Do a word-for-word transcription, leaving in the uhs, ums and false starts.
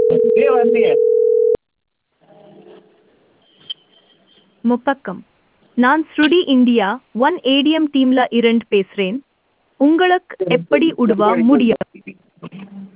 ஏன் வரலையே? முப்பக்கம் நான் ஸ்ருடி இந்தியா ஒன் ஏடிஎம் டீம்ல இருந்து பேசுறேன். உங்களுக்கு எப்படி உதவ முடியும்?